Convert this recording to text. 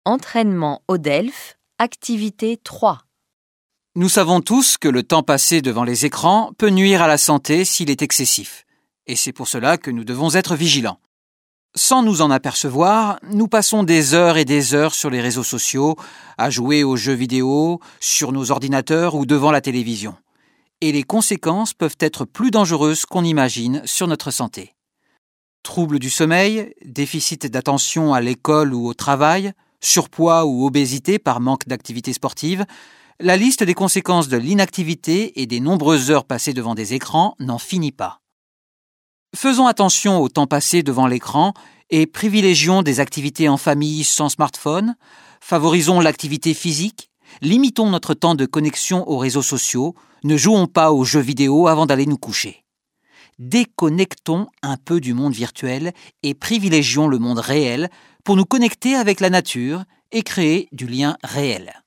Entraînement au DELF, activité 3. Nous savons tous que le temps passé devant les écrans peut nuire à la santé s'il est excessif. Et c'est pour cela que nous devons être vigilants. Sans nous en apercevoir, nous passons des heures et des heures sur les réseaux sociaux, à jouer aux jeux vidéo, sur nos ordinateurs ou devant la télévision. Et les conséquences peuvent être plus dangereuses qu'on imagine sur notre santé. Troubles du sommeil, déficit d'attention à l'école ou au travail, surpoids ou obésité par manque d'activité sportive, la liste des conséquences de l'inactivité et des nombreuses heures passées devant des écrans n'en finit pas. Faisons attention au temps passé devant l'écran et privilégions des activités en famille sans smartphone, favorisons l'activité physique, limitons notre temps de connexion aux réseaux sociaux, ne jouons pas aux jeux vidéo avant d'aller nous coucher. Déconnectons un peu du monde virtuel et privilégions le monde réel pour nous connecter avec la nature et créer du lien réel.